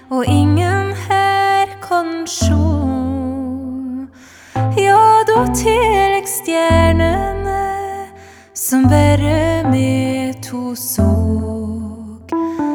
og ingen her kan sjå. Ja, da tillegg stjernene som bare vi to såg.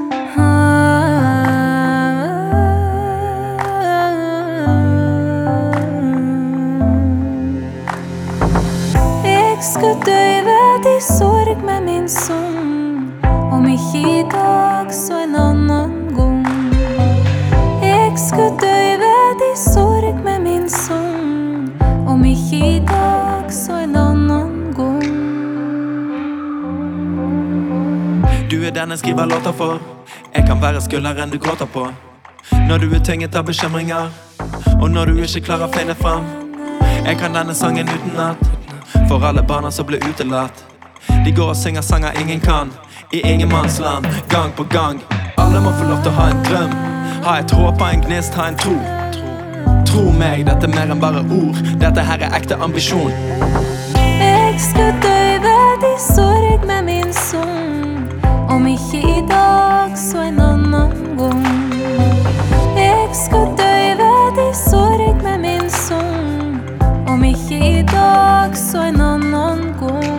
Jeg skal døyve de sorg med min sang, om ikke i dag så en annen gang. Jeg skal døyve de sorg med min sang, om ikke i dag så en annen gang. Du den jeg skriver låter for. Jeg kan være skulderen du gråter på. Når du tynget av bekymringer, og når du ikke klarer å finne frem. Jeg kan denne sangen utenat, for alle barna som ble utelatt. De går og synger sanger ingen kan, i ingenmannsland, gang på gang. Alle må få lov til å ha en drøm, ha et håp, ha en gnist, ha en tro. Tro meg, dette er mer enn bare ord, dette her er ekte ambisjon. Jeg skal døyve de sorg med min sang, om ikke i dag så en annen gang. Jeg skal døyve de sorg med min sang, om ikke i dag så en annen gang.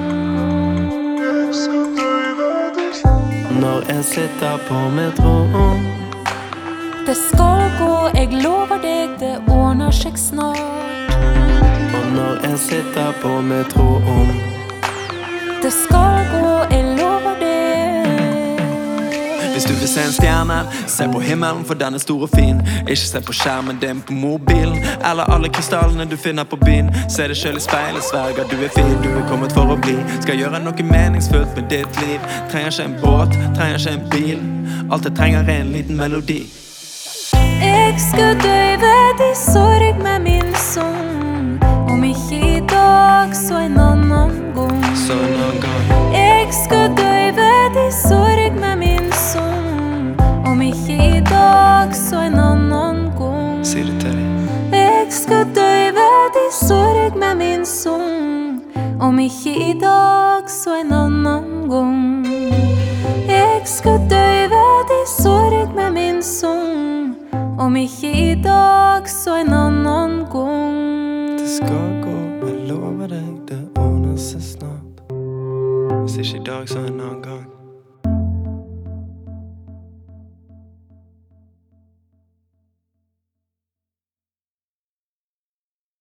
Når jeg sitter på metroen, det skal gå, jeg lover deg, det ordner seg snart. og når jeg sitter på metroen, Det skal gå, jeg lover deg. hvis du vil se en stjerne, se på himmelen, for den er stor og fin. Ikke se på skjermen din på mobilen, eller alle krystallene du finner på byen. Se deg selv i speilet, sverger du er fin, du er kommet for å bli. Skal gjøre noe meningsfullt med ditt liv. Trenger ikke en båt, trenger ikke en bil. Alt jeg trenger er en liten melodi. Jeg skal døyve de sorg med min sang, om ikke i dag så en annen gang. Så noen gang Jeg skal døyve de sorg med min sang, om ikke i dag så en annen gang. sier det til deg. Jeg skal døyve de sorg med min sang, om ikke i dag så en annen gang. Jeg skal døyve de sorg med min sang, om ikke i dag så en annen gang. Det skal gå, jeg lover deg, det ordner seg snart. Hvis ikke i dag så en annen gang.